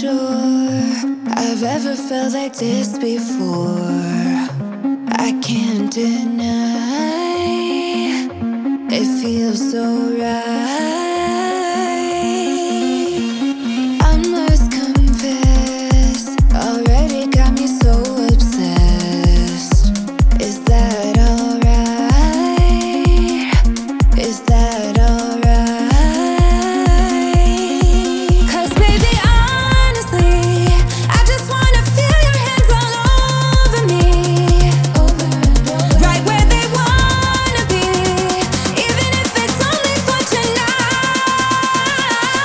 sure I've ever felt like this before. I can't deny it feels so right. I must confess, already got me so obsessed. Is that alright? Is that alright? 'Cause baby, honestly, I just wanna feel your hands all over me, right where they wanna be, even if it's only for tonight.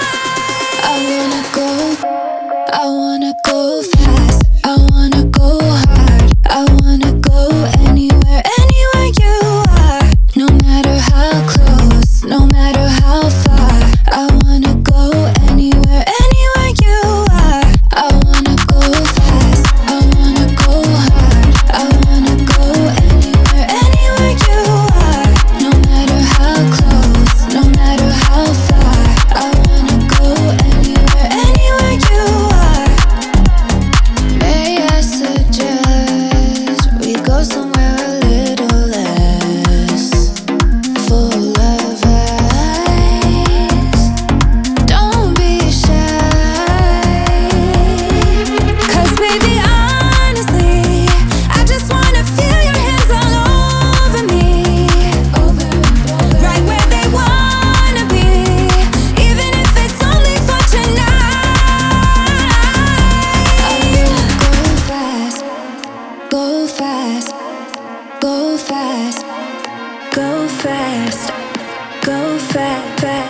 I wanna go fast, I wanna go hard, I wanna go anywhere, anywhere you are. No matter how close, no matter how far, I wanna go anywhere, anywhere you are. I wanna go fast, I wanna go hard, I wanna go anywhere, anywhere you are. No matter how close, no matter how far, I wanna go anywhere, anywhere you are. May I suggest we go somewhere a little less full of ice? Don't be shy. 'Cause baby, honestly, I just wanna feel your hands all over me, right where they wanna be, even if it's only for tonight. I wanna go fast, go fast, go fast, go fast, go fast.